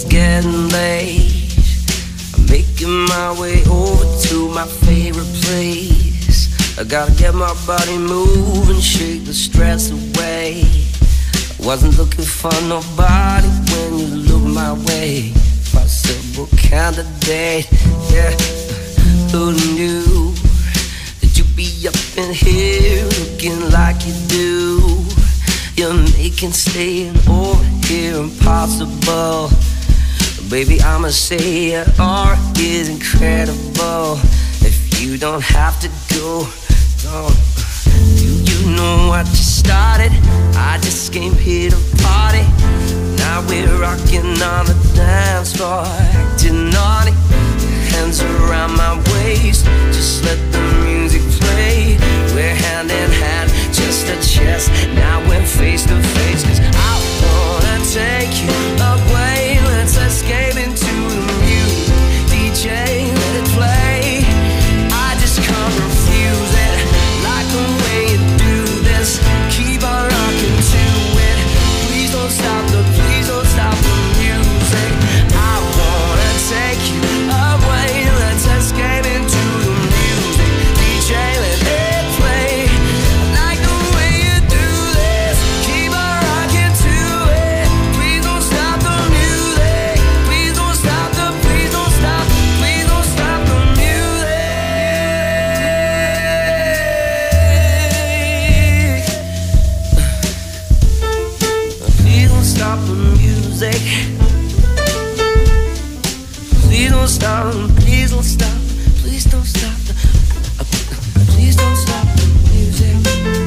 it's getting late. I'm making my way over to my favorite place. I gotta get my body moving, shake the stress away. I wasn't looking for nobody when you looked my way. Possible candidate, yeah. Who knew that you'd be up in here looking like you do? You're making staying over here impossible. Baby, I'ma say your art is incredible. If you don't have to go, don't. Do you know what just started? I just came here to party. Now we're rocking on the dance floor, acting naughty. Hands around my waist, just let the music play. We're hand in hand, chest to chest. Now we're face to face, 'cause I wanna take you away. Let's escape into the music. DJ, let it play. I just can't refuse it. Like the way you do this. Keep on rocking to it. Please don't stop the music. I wanna take you away. Let's escape into the music. DJ, let it play. I like the way you do this. Keep on rocking to it. Please don't stop the music. Please don't stop the, please don't stop, please don't stop the music. Please don't stop the music. Please don't stop, please don't stop, please don't stop the, please don't stop the music.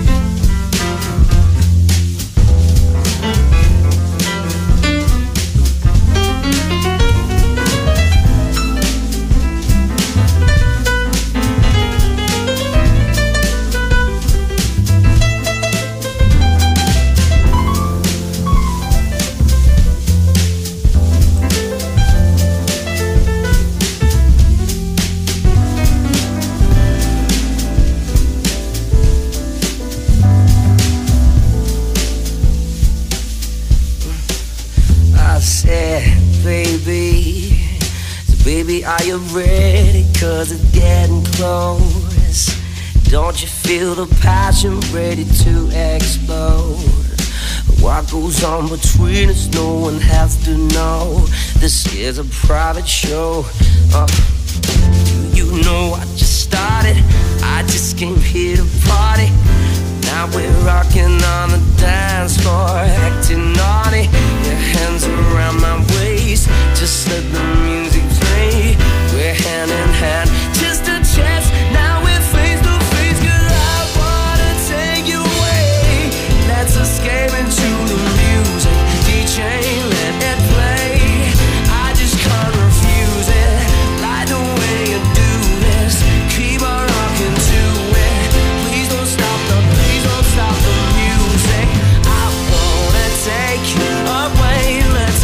Baby, are you ready? 'Cause it's getting close. Don't you feel the passion ready to explode? What goes on between us, no one has to know. This is a private show. You know I just started. I just came here to party. Now we're rocking on the dance floor, acting naughty. Your hands around my waist, just let the music play. We're hand in hand, just a chance. Now we're face to face, 'cause I wanna take you away. Let's escape into the music. DJ, let it play. I just can't refuse it. Like the way you do this. Keep on rocking to it. Please don't stop the, stop the music. I wanna take you away. Let's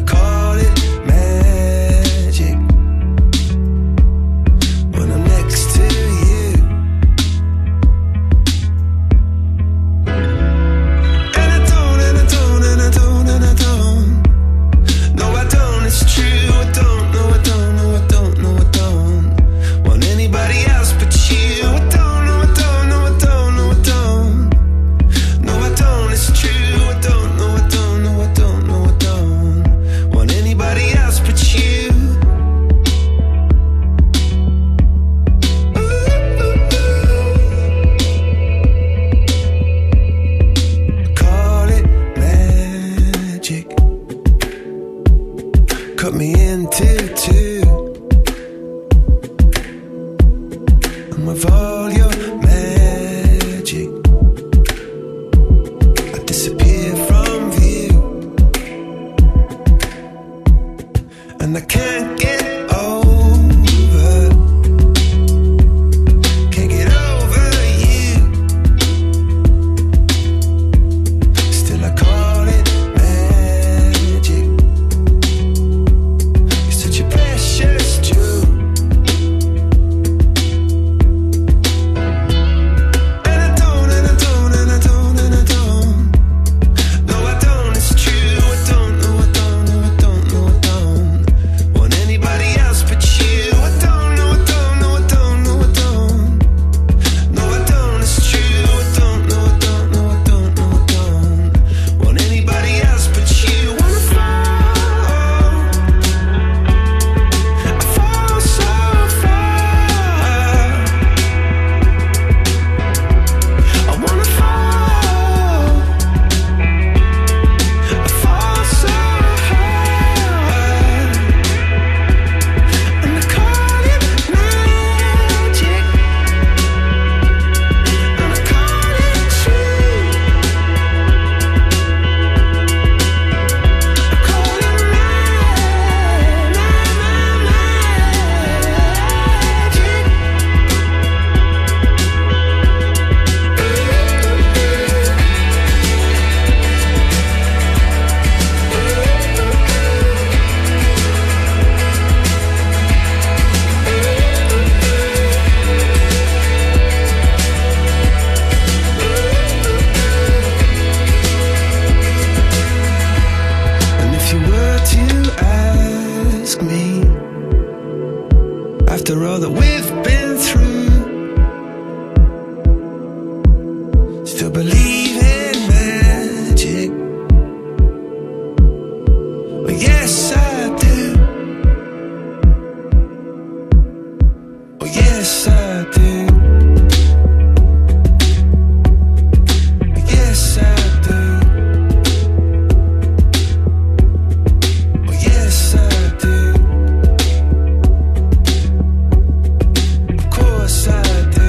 call it magic when I'm next to you. And I don't, and I don't, and I don't, and I don't. No, I don't, it's true. I don't, no, I don't, no, I don't, no, I don't want anybody else but you. I don't, no, I don't, no, I don't, no, I don't. No, I don't, it's true. I don't, no, I don't, no, I don't, no, I don't want anybody else but you. Call it magic. Cut me into two. And with all your magic, I disappear from view. And I can't get over, can't get over you. Still I call it magic. You're such a precious jewel. And I don't, and I don't, and I don't, and I don't. No, I don't, it's true. I don't, no, I don't, no, I don't, no, I don't want anybody else but you. I don't, no, I don't, no, I don't, no, I don't. No, I don't, it's true. I don't, no, I don't, no, I don't, no, I don't want anybody else but you. Wanna fall, I fall so far. I wanna fall, I fall so hard. And I call it magic, and I call it true. I call it And if you were to ask me, after all that we've been through, still believe in magic? Well, yes, I do. Oh, yes, I do. Oh, yes, I do. Oh, yes, I do. Of course I do.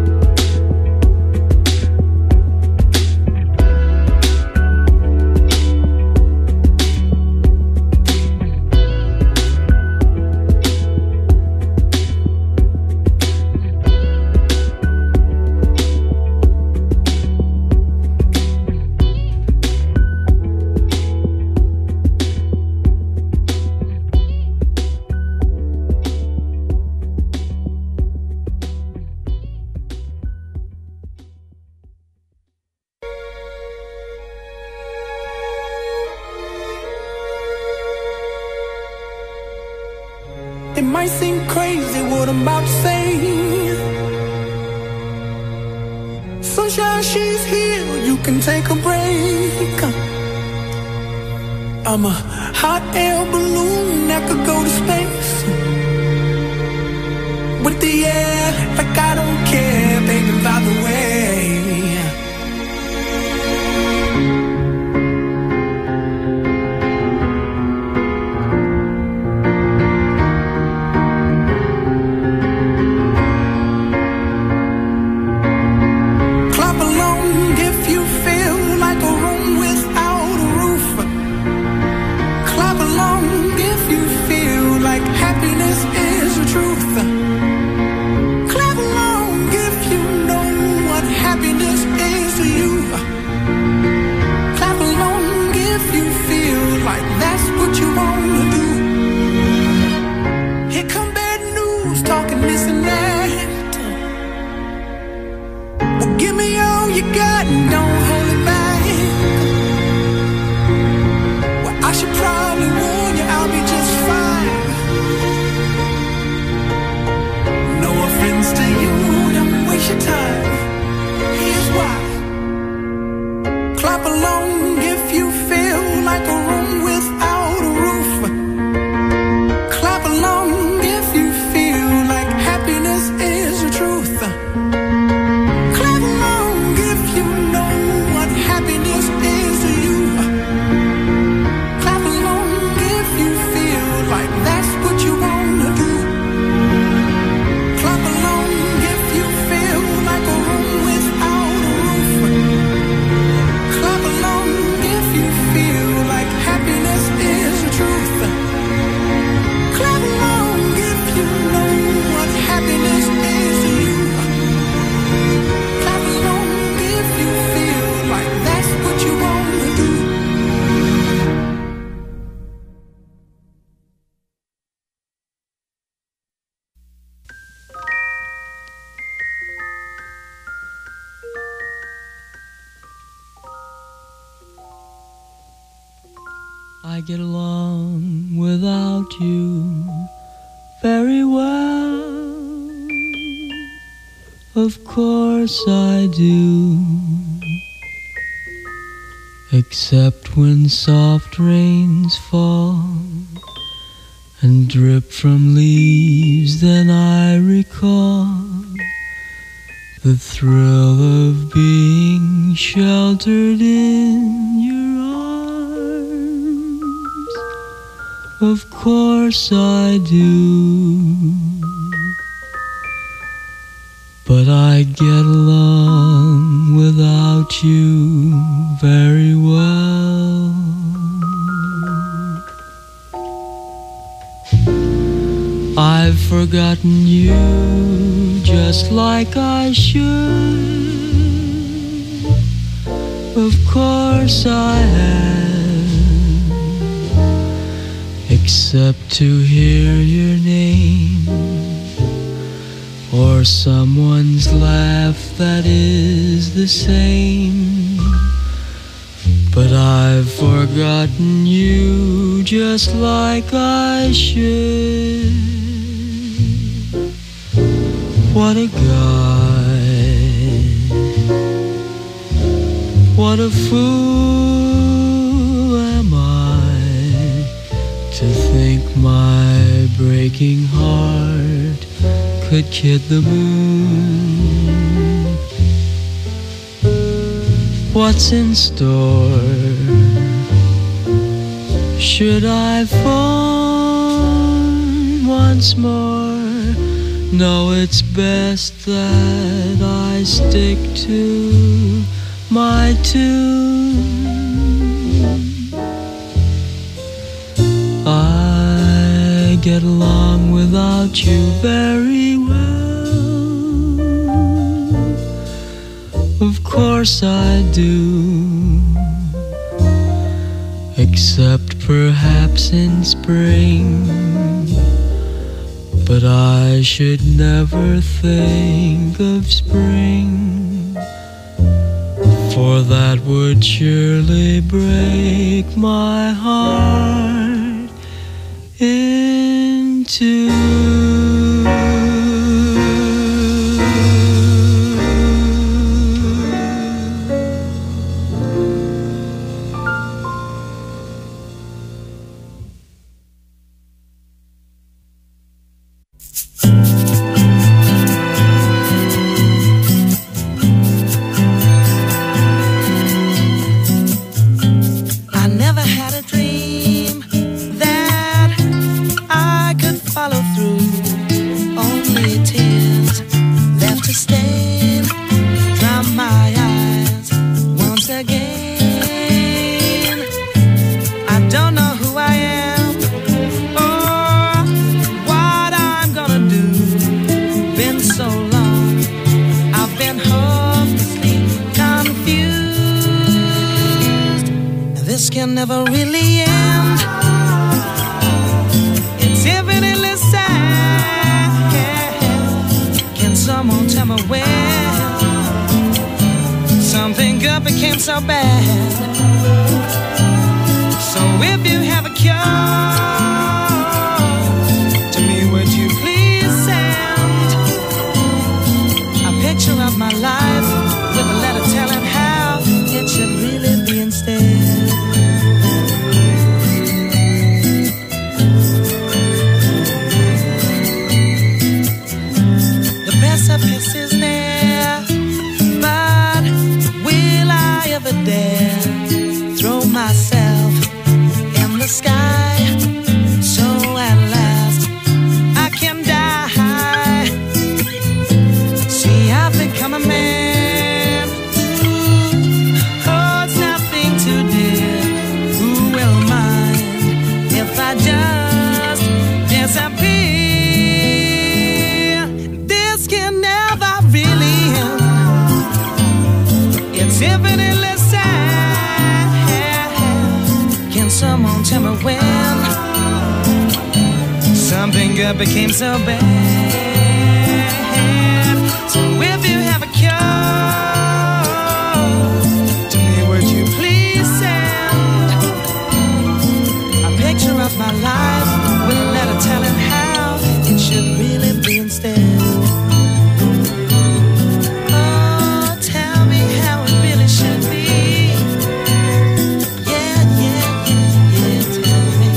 It might seem crazy what I'm about to say. Sunshine, she's here, you can take a break. I'm a hot air balloon that could go to space. With the air, like I don't care, baby, by the way. Happiness is the truth. Clap along if you know I get along without you very well. Of course I do. Except when soft rains fall and drip from leaves, then I recall the thrill of being sheltered in your arms. Of course I do. But I get along without you very well. I've forgotten you just like I should. Of course I have, except to hear your name or someone's laugh that is the same. But I've forgotten you just like I should. What a guy, what a fool am I to think my breaking heart could kid the moon. What's in store? Should I phone once more? No, it's best that I stick to my tune. I get along without you very well. Of course I do. Except perhaps in spring. But I should never think of spring, for that would surely break my heart in two. Never really end. It's infinitely sad. Can someone tell me when something good became so bad? So if you have a cure to me, would you please send a picture of my life with a letter telling how it should really be instead? Precipice is near, but will I ever dare throw myself in the sky? So at last I can die. See, I've become a man who holds nothing too dear. Who will mind if I just disappear? Infinitely sad. Can someone tell me when something good became so bad? So if you have a cure to me, would you please send up my life with a letter telling how it should really be instead. Oh, tell me how it really should be. Yeah, yeah, yeah, yeah, tell me.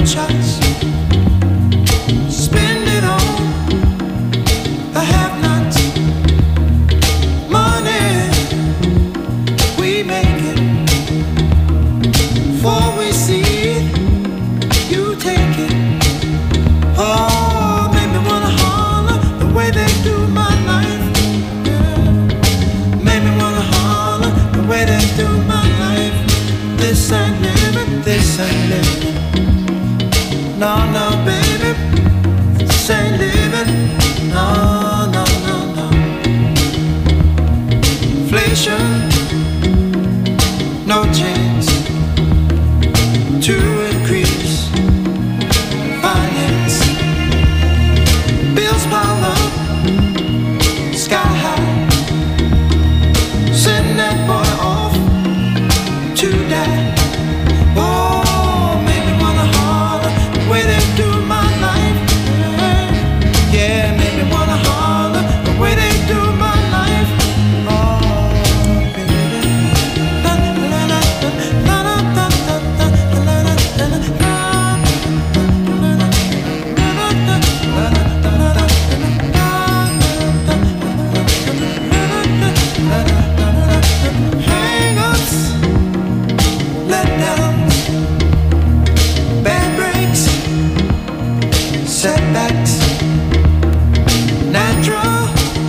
shots. Spend it on the have-nots. Money, we make it. Before we see it, you take it. Oh, make me wanna holler the way they do my life. Yeah. Make me wanna holler the way they do my life. This ain't living, this ain't living. No, no, baby, this ain't living. No, no, no, no. Inflation, no chance to increase finance. Bills pile up, sky high. Send that boy off to die. Oh, make me wanna holler the way they do my life. Yeah, make me wanna holler the way they do my life. Oh, baby. La la la la la la la la la la. Hang-ups, letdowns, bad breaks, setbacks, natural.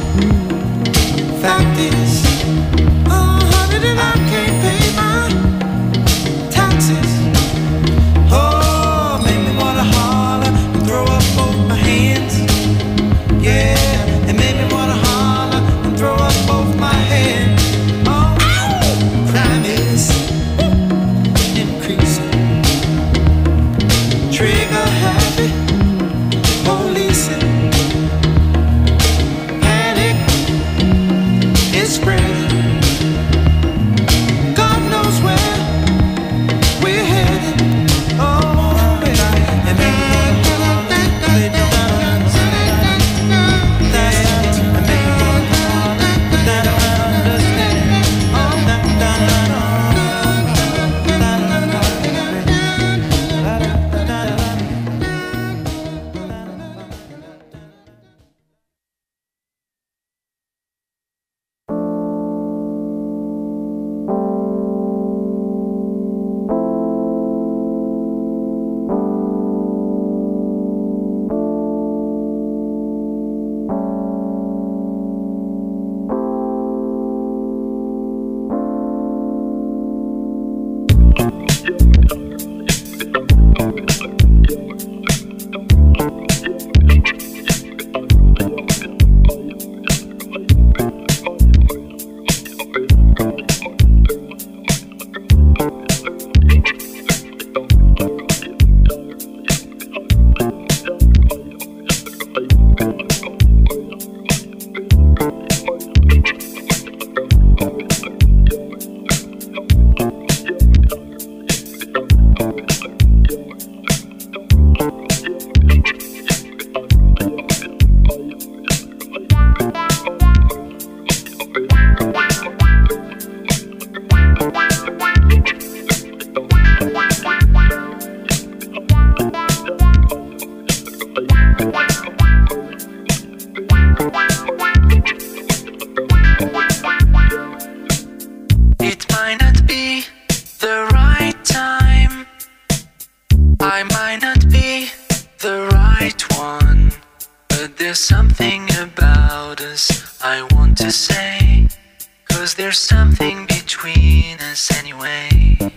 Fact is, honey, that I can't pay my taxes. Oh, make me wanna holler and throw up both my hands. Yeah, it made me wanna holler and throw up both my hands. Oh, crime is increasing. Trigger happy, policing. Panic is spreading. God knows where we're headed. Oh, baby, it made me wanna lay down. It might not be the right time. I might not be the right one. But there's something about us I want to say. 'Cause there's something between us anyway.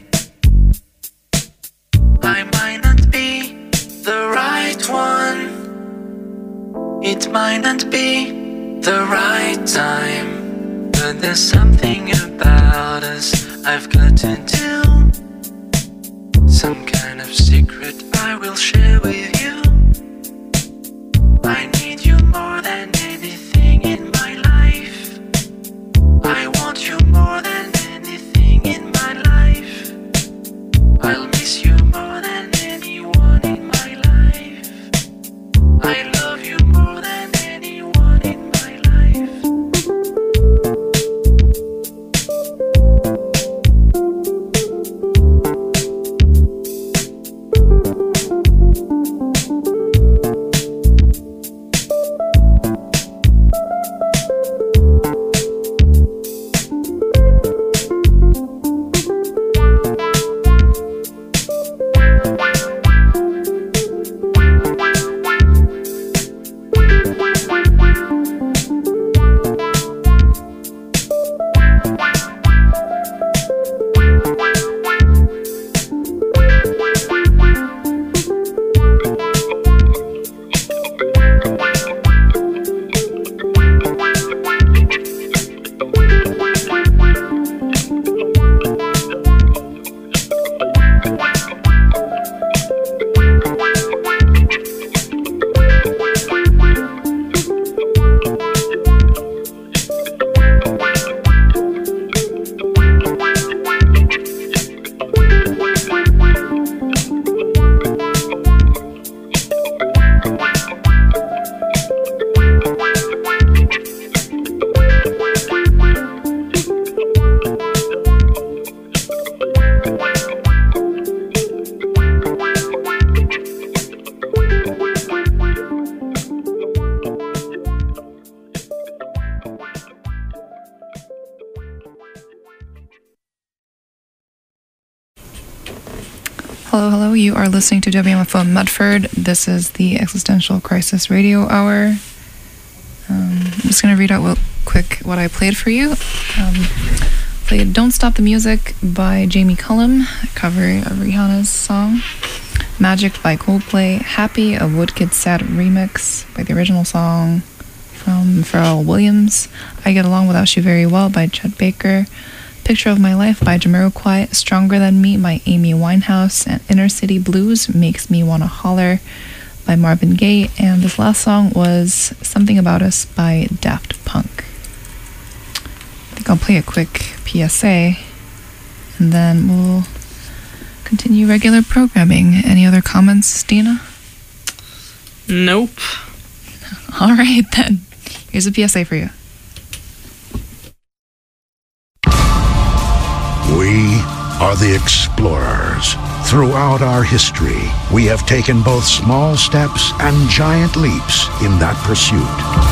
I might not be the right one. It might not be the right time. But there's something about us I've got to do. Some kind of secret I will share with you. I need you more than anything in my life. I want you more than anything in my life. I'll miss you more than anyone in my life. I love you more than anyone in my life. Hello. You are listening to WMFO Medford. This is the Existential Crisis Radio Hour. I'm just going to read out real quick what I played for you. Played Don't Stop the Music by Jamie Cullum, a cover of Rihanna's song. Magic by Coldplay. Happy, a Woodkid Sad remix by the original song from Pharrell Williams. I Get Along Without You Very Well by Chet Baker. Picture of My Life by Jamiroquai, Stronger Than Me by Amy Winehouse, and Inner City Blues Makes Me Wanna Holler by Marvin Gaye, and this last song was Something About Us by Daft Punk. I think I'll play a quick PSA, and then we'll continue regular programming. Any other comments, Dina? Nope. All right, then. Here's a PSA for you. We are the explorers. Throughout our history, we have taken both small steps and giant leaps in that pursuit.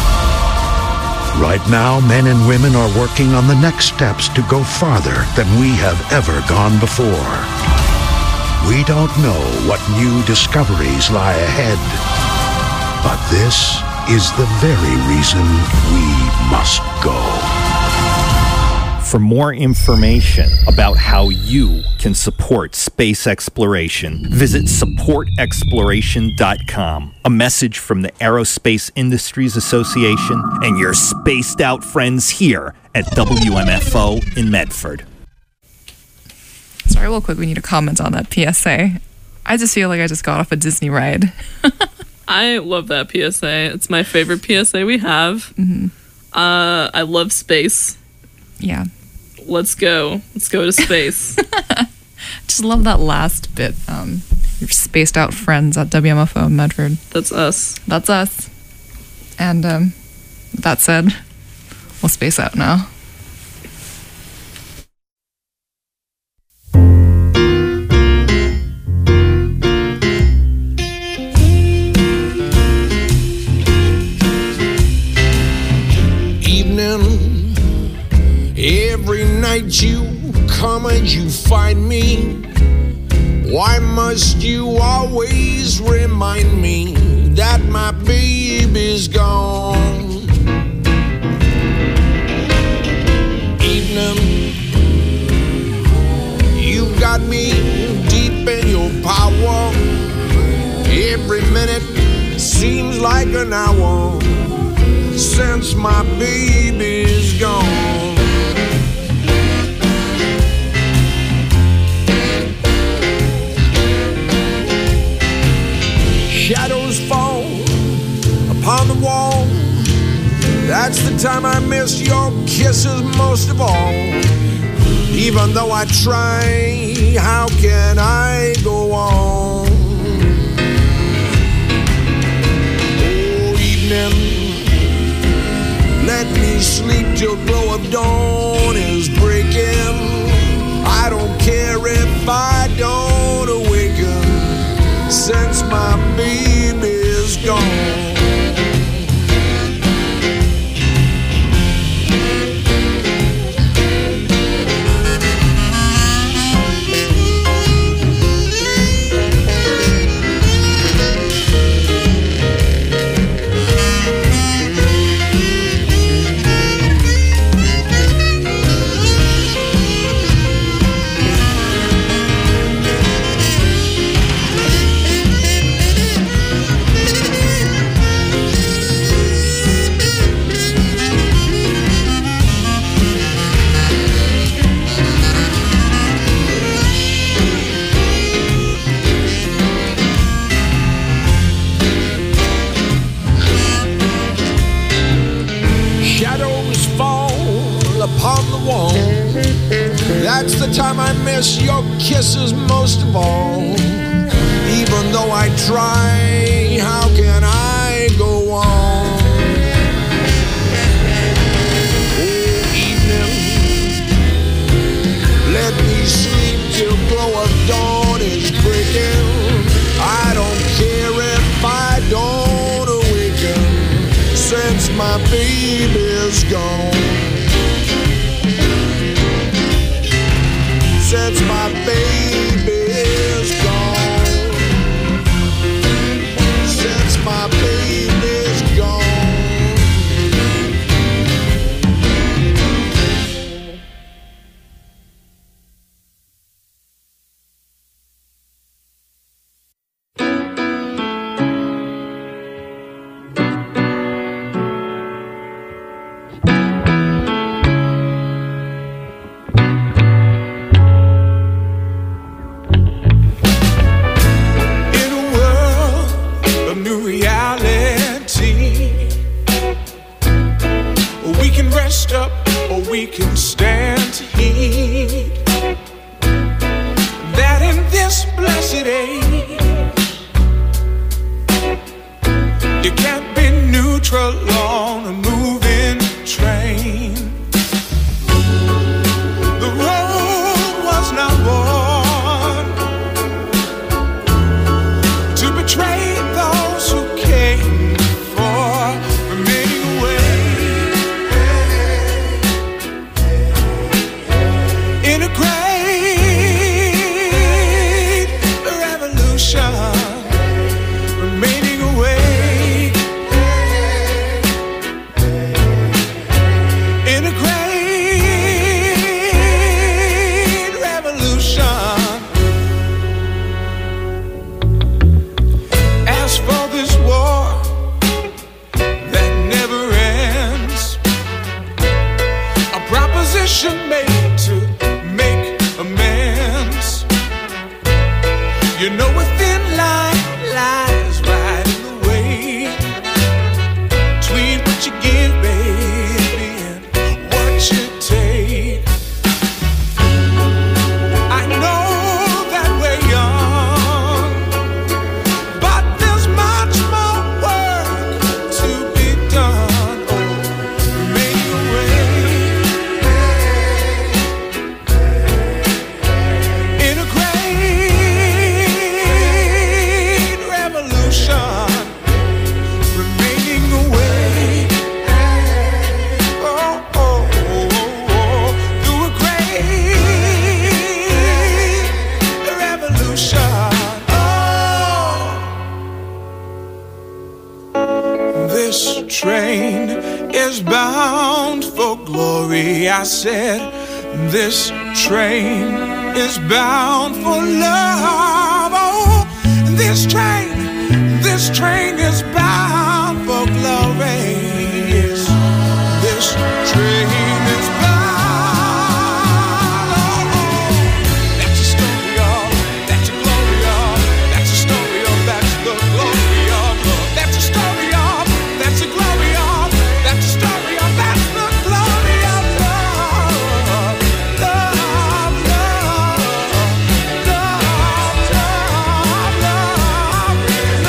Right now, men and women are working on the next steps to go farther than we have ever gone before. We don't know what new discoveries lie ahead, but this is the very reason we must go. For more information about how you can support space exploration, visit supportexploration.com. A message from the Aerospace Industries Association and your spaced out friends here at WMFO in Medford. Sorry, real quick, we need to comment on that PSA. I just feel like I just got off a Disney ride. I love that PSA. It's my favorite PSA we have. Mm-hmm. I love space. Yeah. Let's go. Let's go to space. Just love that last bit. Your spaced out friends at WMFO Medford. That's us. That's us. And that said, we'll space out now. Every night you come and you find me. Why must you always remind me that my baby's gone? Evening, you got me deep in your power. Every minute seems like an hour since my baby's gone. Shadows fall upon the wall. That's the time I miss your kisses most of all. Even though I try, how can I go on? Oh, evening, let me sleep till glow of dawn is breaking. I don't care if I don't awaken, since my baby's gone. That's the time I miss your kisses most of all. Even though I try, how can I go on? Oh, evening, let me sleep till glow of dawn is breaking. I don't care if I don't awaken, since my baby's gone. Since my baby's gone. This train is bound for glory. I said, this train is bound for love. Oh, this train is bound for glory. Yes, this train is bound. Oh, that's a story of, that's a glory of, that's a story of, that's the glory of love. That's a story of, that's a glory of, that's a story of, that's the glory of love. Love, love, love, love,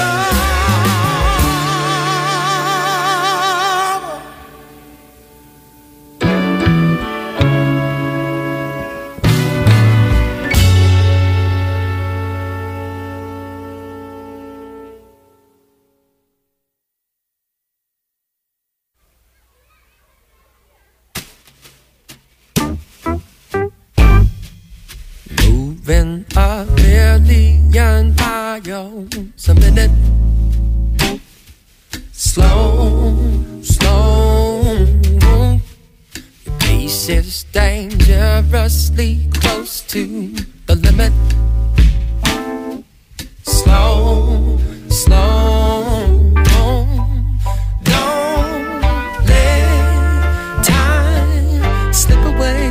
Moving a million miles a minute. Slow, slow. Your pace is dangerously close to the limit. Slow, slow. Don't let time slip away.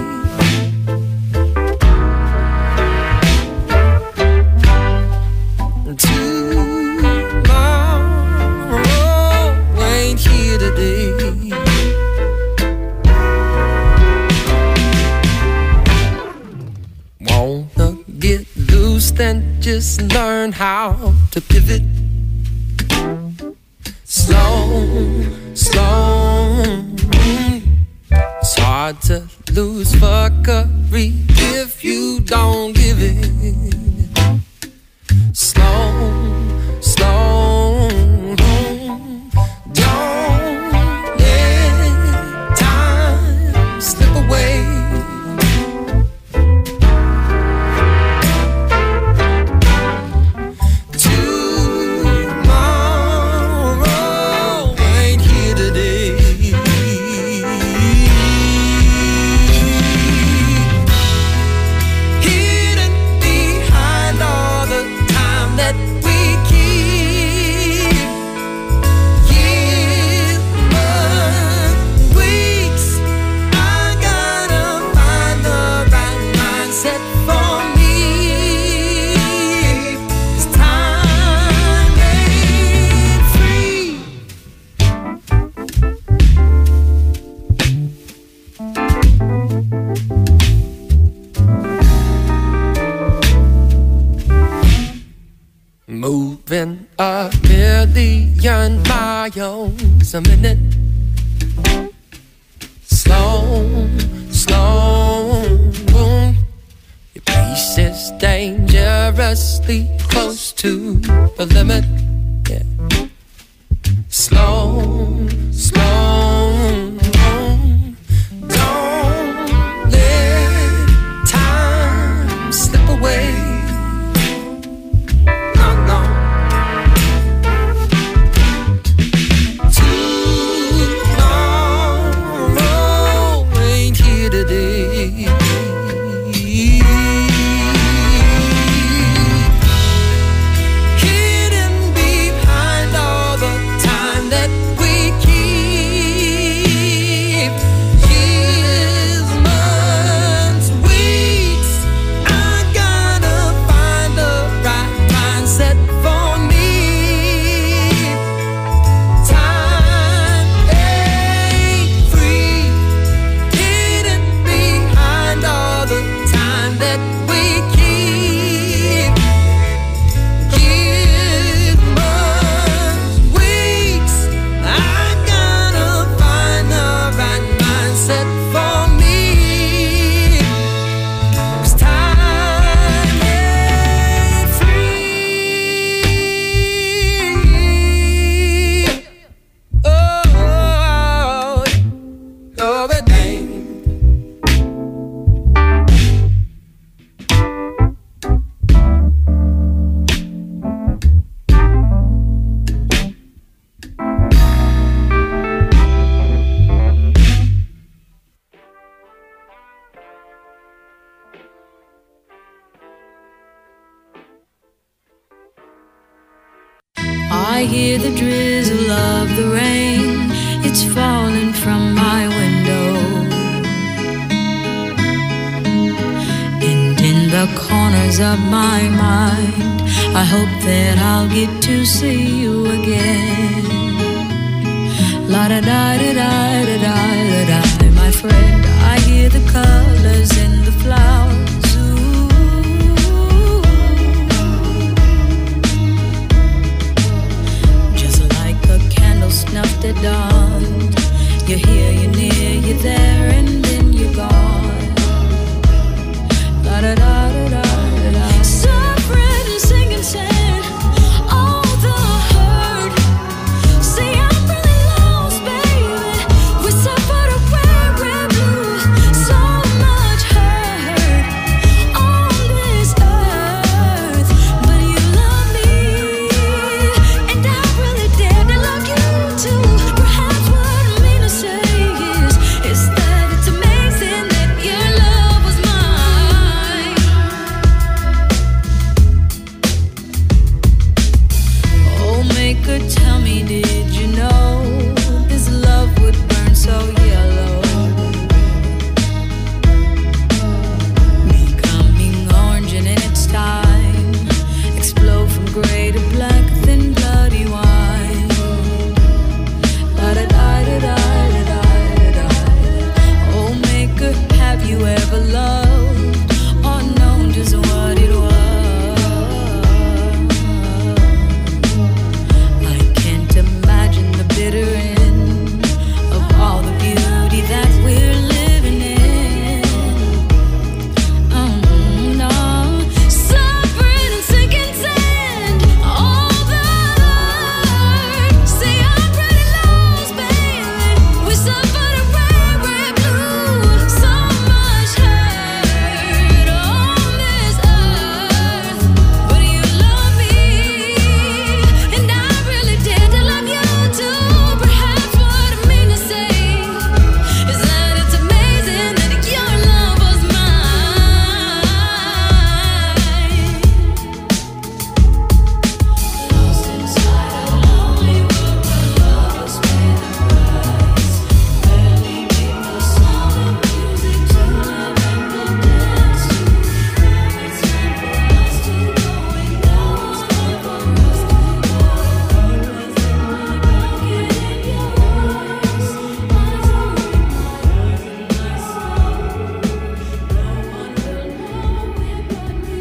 Tomorrow ain't here today. Wanna get loose, then just learn how to pivot. Slow, slow. It's hard to lose fuckery if you don't give it. Slow, slow. Don't let time slip away. Tomorrow ain't here today. Hidden behind all the time that we keep. Years, months, weeks. I gotta find the right mindset for me. 'Cause time ain't free. Moving a million miles a minute. Slow, slow. Your pace is dangerously close to the limit. Yeah. Slow, slow. Don't let time slip away. No, no. Tomorrow ain't here today. Hidden behind I hear the drizzle of the rain. It's falling from my window. And in the corners of my mind, I hope that I'll get to see you again. La-da-da-da-da-da-da-da-da, my friend, I hear the colors in the flowers. Ooh. Just like a candle snuffed at dawn. You're here, you're near, you're there, and then you're gone. La-da-da-da-da-da-da. Suffering and singing sad, all the hurt. See, I'm really lost, baby. We suffered a red blue. So much hurt on this earth. But you love me, and I really dare to love you too. Perhaps what I mean to say is that it's amazing that your love was mine. Oh, maker, tell me, did you know this love would burn so yellow? Becoming orange and in its time, explode from gray to black, then bloody white. La-da-da-da-da-da-da-da. Oh, maker, have you ever loved or known just what it was? I can't imagine the bitter end of all the beauty that we're living in. No. Suffering and sinking sand, all the hurt. See, I'm pretty lost, baby. We suffered a red blue. So much hurt on this earth. But you love me, and I really dare to love you too. Perhaps what I mean to say is that it's amazing that your love was mine. Lost inside a lonely world where lovers pay the price. Barely make the sound of music to live and go dance to. Every time for us to go, and now it's time for us to go. Within my pocket, in your eyes, eyes are in my earth and my soul. No one will know it but me.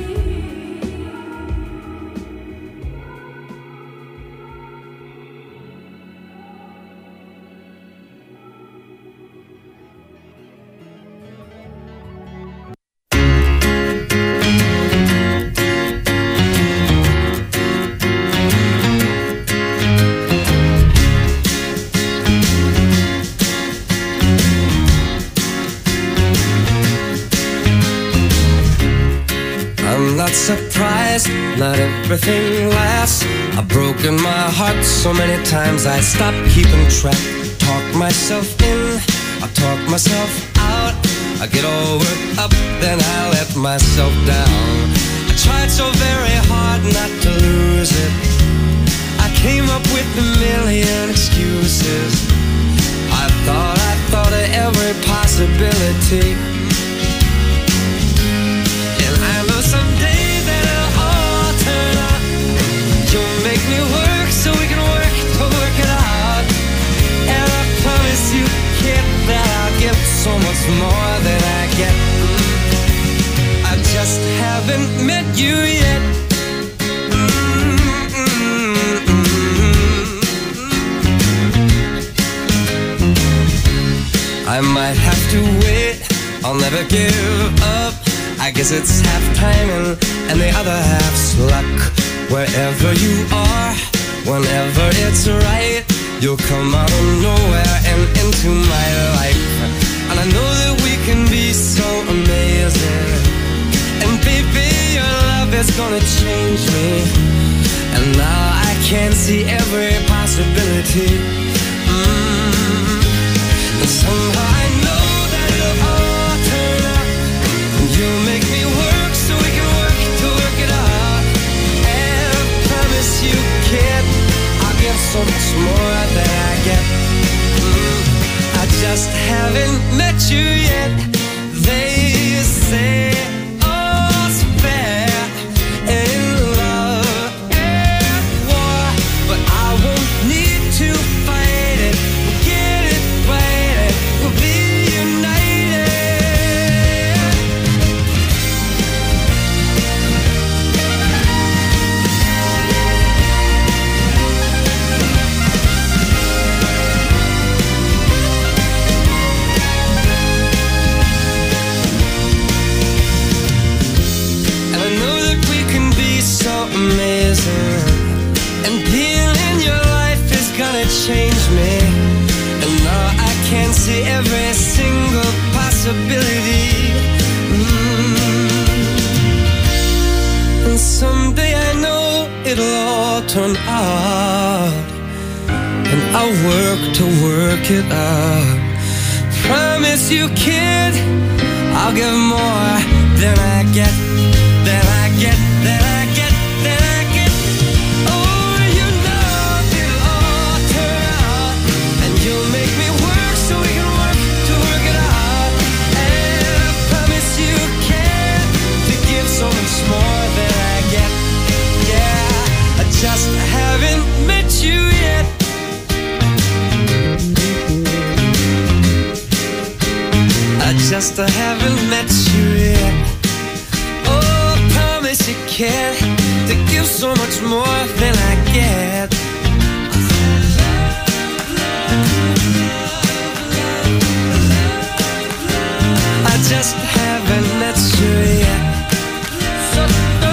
I'm not surprised, not everything lasts. I've broken my heart so many times I stopped keeping track. Talk myself in, I talk myself out. I get all worked up, then I let myself down. I tried so very hard not to lose it. I came up with a million excuses. I thought of every possibility. And I know someday that it'll all turn out. You'll make me work so we can work to work it out. And I promise you, kid, that I'll give so much more than I get. I just haven't met you yet. I might have to wait, I'll never give up. I guess it's half timing and the other half's luck. Wherever you are, whenever it's right, you'll come out of nowhere and into my life. And I know that we can be so amazing. And baby, your love is gonna change me. And now I can see every possibility. And somehow I know that it'll all turn out. You make me work so we can work to work it out. And I promise you, kid, I'll so much more than I get. I just haven't met you yet. They say all's fair in love and war, but I won't need to fight it. We'll get it right, we'll be united. So amazing, and being in your life is gonna change me. And now I can see every single possibility. And someday I know it'll all turn out, and I'll work to work it out. Promise you, kid, I'll give more than I get, than I get, than I get. Just haven't met you yet. I just haven't met you yet. Oh, I promise you can't to give so much more than I get. I just haven't met you yet. So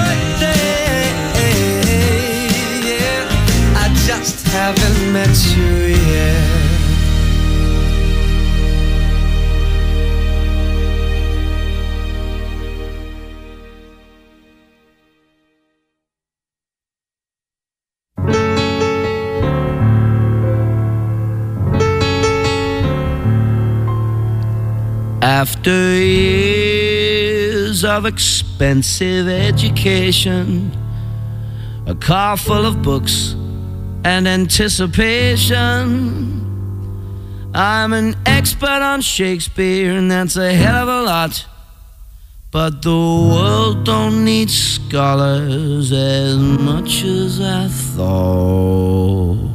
just haven't met you yet. After years of expensive education, a car full of books and anticipation, I'm an expert on Shakespeare, and that's a hell of a lot. But the world don't need scholars as much as I thought.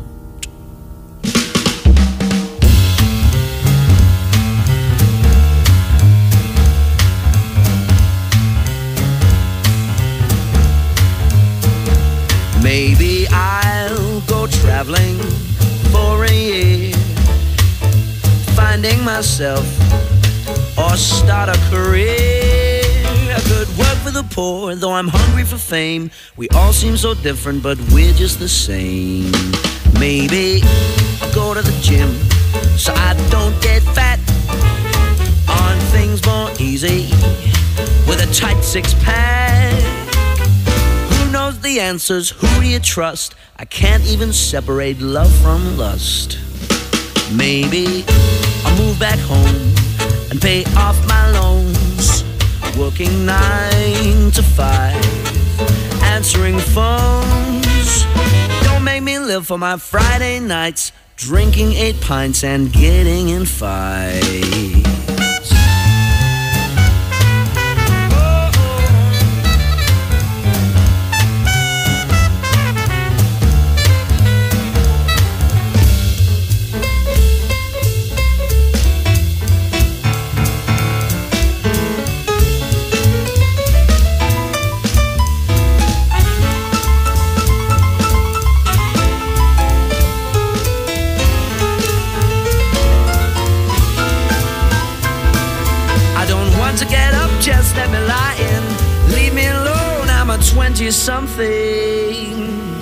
Maybe I'll go traveling for a year, finding myself or start a career. I could work for the poor, though I'm hungry for fame. We all seem so different, but we're just the same. Maybe I'll go to the gym so I don't get fat, on things more easy with a tight six-pack. Knows the answers, who do you trust? I can't even separate love from lust. Maybe I'll move back home and pay off my loans, working 9 to 5, answering phones. Don't make me live for my Friday nights, drinking 8 pints and getting in fights. Just let me lie in, leave me alone, I'm a 20-something.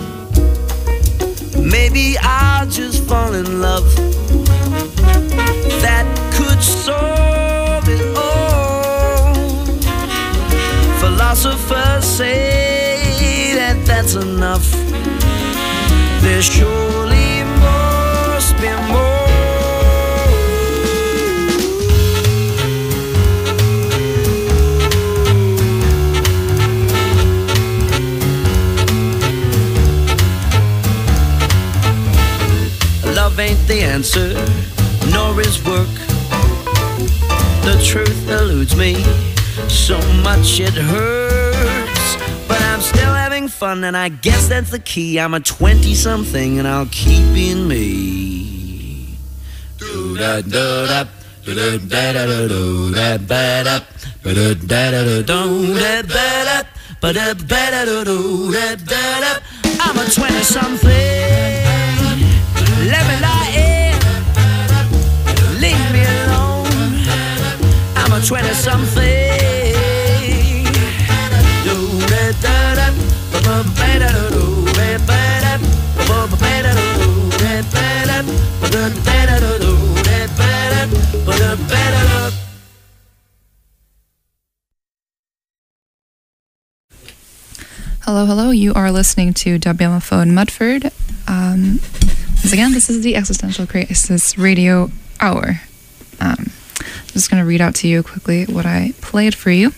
Maybe I'll just fall in love, that could solve it all. Philosophers say that that's enough. There surely must be more. ain't the answer, nor is work. The truth eludes me, so much it hurts. But I'm still having fun, and I guess that's the key. I'm a 20-something, and I'll keep being me. Do-da-do-da, do-da-da-da-do-da-ba-da, ba-da-da-da-da-do-da-ba-da, ba-da-ba-da-da-do-da-da-da. I'm a 20-something. Let me lie in. Leave me alone. I'm a 20-something. Do-da-da-da, ba-ba-ba-da-da-do-da-ba-da, ba-ba-ba-da-da-do-da-ba-da, ba-da-da-da-do-da-ba-da, ba-da-ba-da-da. Hello, hello. You are listening to WMFO in Mudford. Once again, this is the Existential Crisis Radio Hour. I'm just going to read out to you quickly what I played for you.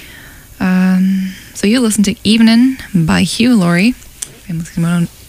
So you listened to Evening by Hugh Laurie, famously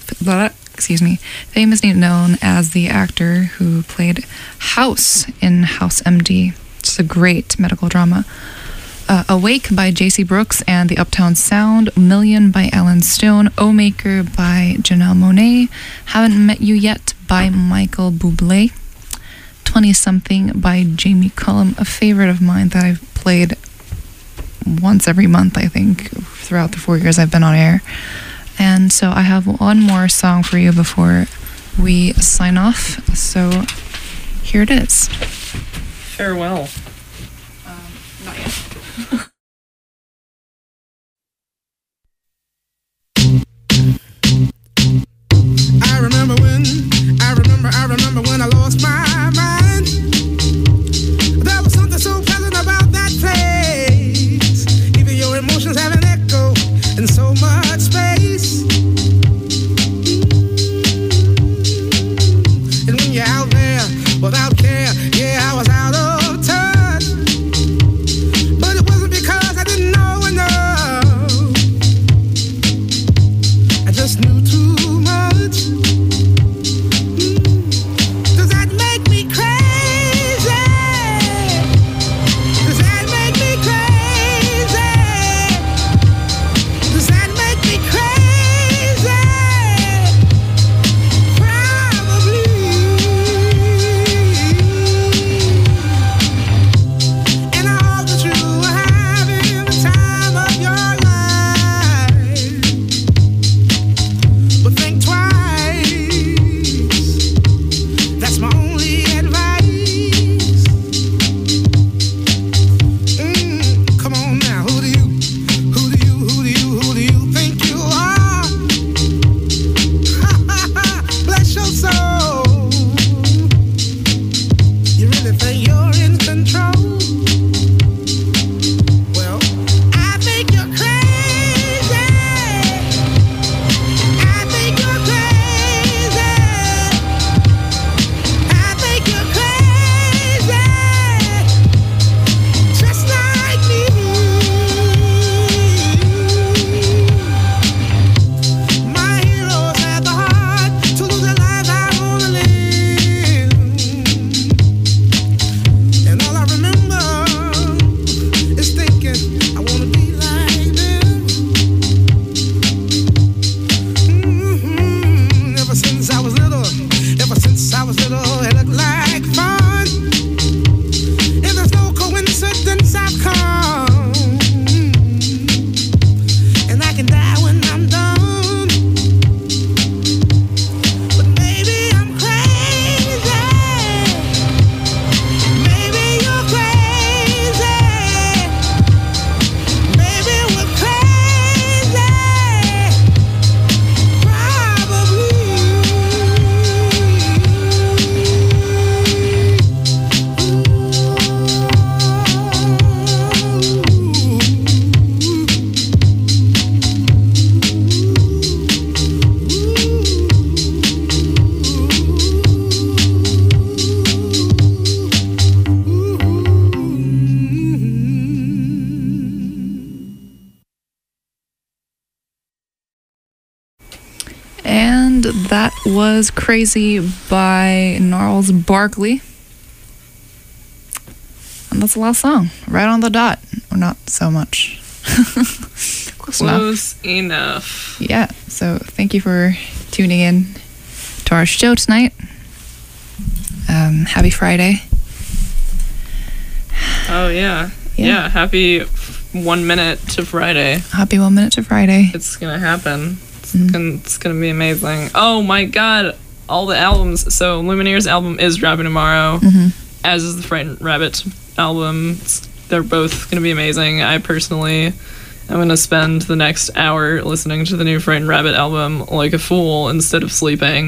known as the actor who played House in House MD. It's a great medical drama. Awake by J.C. Brooks and the Uptown Sound, Million by Alan Stone, O Maker by Janelle Monáe, Haven't Met You Yet by Michael Bublé, 20-something by Jamie Cullum, a favorite of mine that I've played once every month, I think, throughout the 4 years I've been on air. And so I have one more song for you before we sign off, so here it is. Farewell. Not yet. I remember when I lost my mind. There was something so pleasant about that place. Even your emotions have an echo in so much space. And when you're out there without care, yeah, I was out of touch. And that was Crazy by Gnarls Barkley. And that's the last song. Right on the dot. Or not so much. Close enough. Yeah. So thank you for tuning in to our show tonight. Happy Friday. Oh, yeah. Yeah, happy 1 minute to Friday. Happy 1 minute to Friday. It's gonna happen. It's gonna be amazing. Oh my god, all the albums. So Lumineer's album is dropping tomorrow, as is the Frightened Rabbit album. They're both gonna be amazing. I personally am gonna spend the next hour listening to the new Frightened Rabbit album like a fool instead of sleeping.